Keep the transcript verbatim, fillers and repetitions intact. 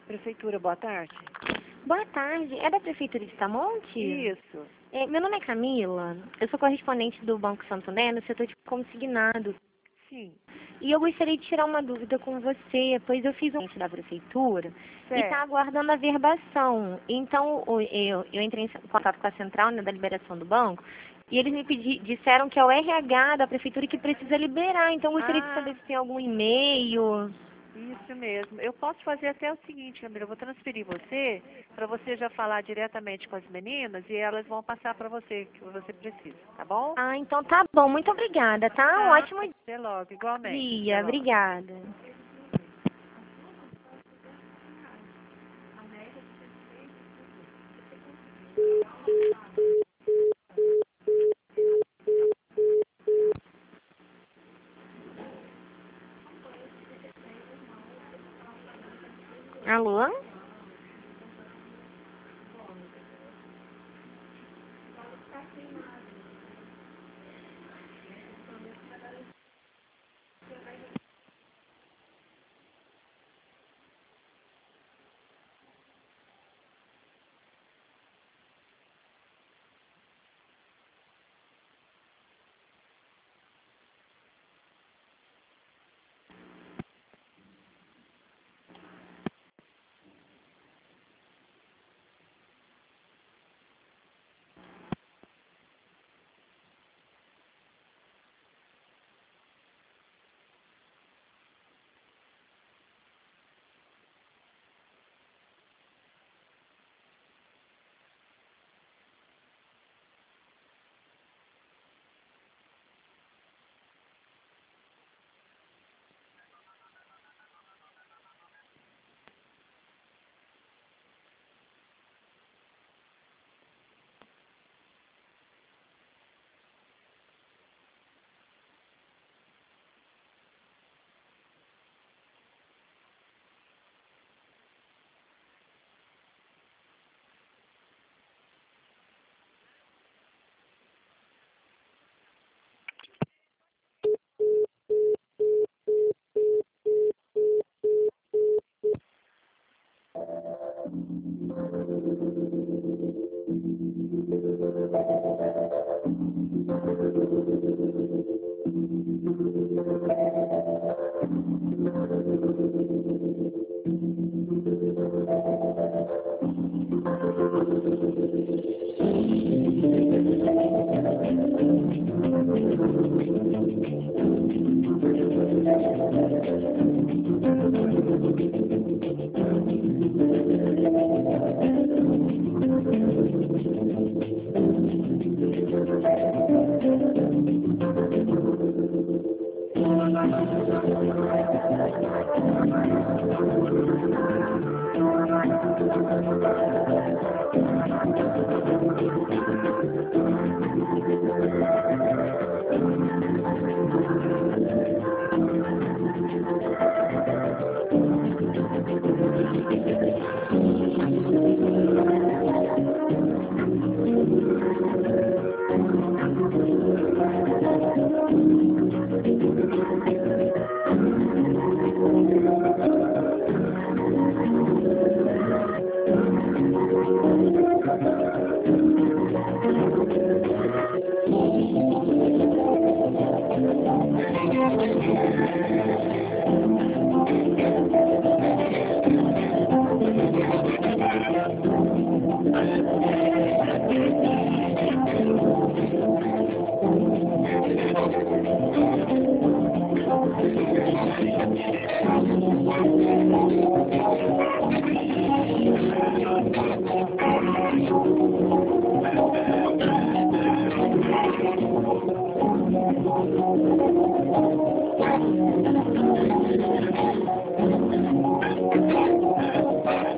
Prefeitura, boa tarde. Boa tarde. É da Prefeitura de Tamonte? Isso. É, meu nome é Camila. Eu sou correspondente do Banco Santander no setor de consignado. Sim. E eu gostaria de tirar uma dúvida com você, pois eu fiz um da Prefeitura e está Certo. aguardando a verbação. Então, o- eu, eu entrei em contato com a central, né, da liberação do banco, e eles me pedi, disseram que é o R H da Prefeitura que precisa liberar. Então, eu gostaria de Ah, saber se tem algum e-mail. isso mesmo. Eu posso fazer até o seguinte, Camila, eu vou transferir você para você já falar diretamente com as meninas e elas vão passar para você o que você precisa, tá bom? Ah, então tá bom. Muito obrigada, tá? Um Tá. ótimo Até logo, igualmente. Até dia. logo. Obrigada. Alô?